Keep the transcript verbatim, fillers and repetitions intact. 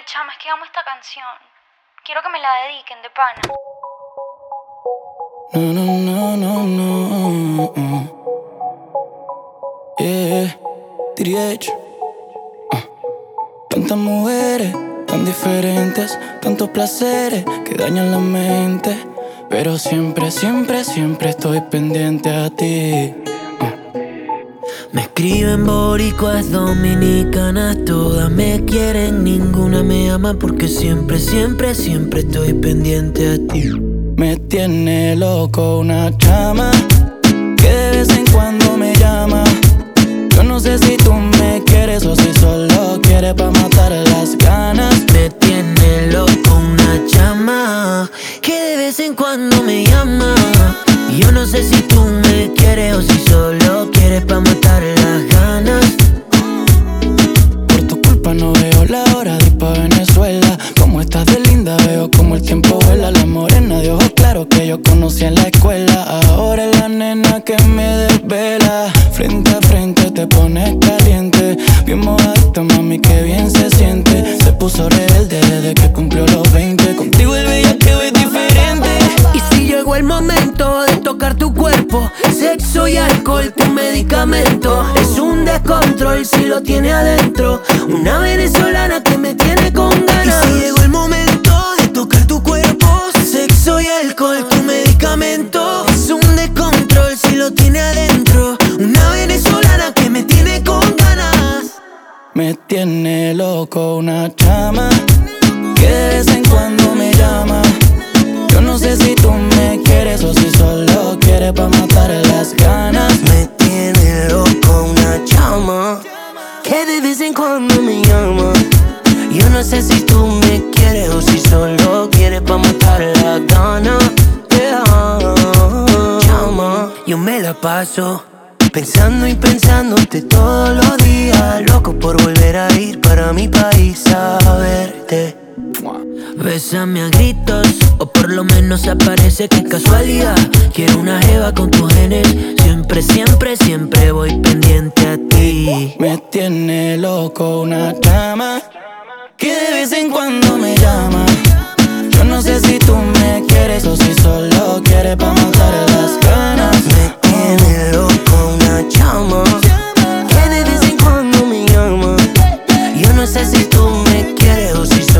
Ey, chama, es que amo esta canción. Quiero que me la dediquen de pana. No, no, no, no, no. Yeah, D H. Uh. Tantas mujeres, tan diferentes, tantos placeres que dañan la mente. Pero siempre, siempre, siempre estoy pendiente a ti. Me escriben boricuas, dominicanas, todas me quieren, ninguna me ama porque siempre, siempre, siempre estoy pendiente a ti. Me tiene loco una chama que de vez en cuando me llama. Yo no sé si tú me quieres o si solo quieres pa' matar las ganas. Me tiene loco una chama que de vez en cuando me llama. Y yo no sé si tú me quieres o si solo quieres pa' matar las ganas. Por tu culpa no veo la hora de ir pa' Venezuela. Como estás de linda veo como el tiempo vuela. La morena de ojos claros que yo conocí en la escuela, ahora es la nena que me desvela. Frente a frente te pones caliente, bien mojadita mami que bien se siente. Se puso rebelde desde que cumplió los veinte. Contigo el bellaqueo es diferente. Y si llegó el momento de tocar tu cuerpo, sexo y alcohol, tu medicamento. Es un descontrol si lo tiene adentro, una venezolana que me tiene con ganas. Y si llegó el momento de tocar tu cuerpo, sexo y alcohol, tu medicamento. Es un descontrol si lo tiene adentro, una venezolana que me tiene con ganas. Me tiene loco una chama que de vez en cuando me llama. Yo no sé si tú me quieres o si solo quieres pa' matar las ganas. Me tiene loco una chama que de vez en cuando me llama. Yo no sé si tú me quieres o si solo quieres pa' matar las ganas. Yeah. Chama, yo me la paso pensando y pensándote todos los días, loco por volver a ir para mi país a verte. Bésame a gritos, o por lo menos aparece que casualidad. Quiero una jeva con tus genes, siempre, siempre, siempre voy pendiente a ti. Me tiene loco una chama que de vez en cuando me llama. Yo no sé si tú me quieres o si solo quieres pa' matar las ganas. Me tiene loco una chama que de vez en cuando me llama. Yo no sé si tú me quieres o si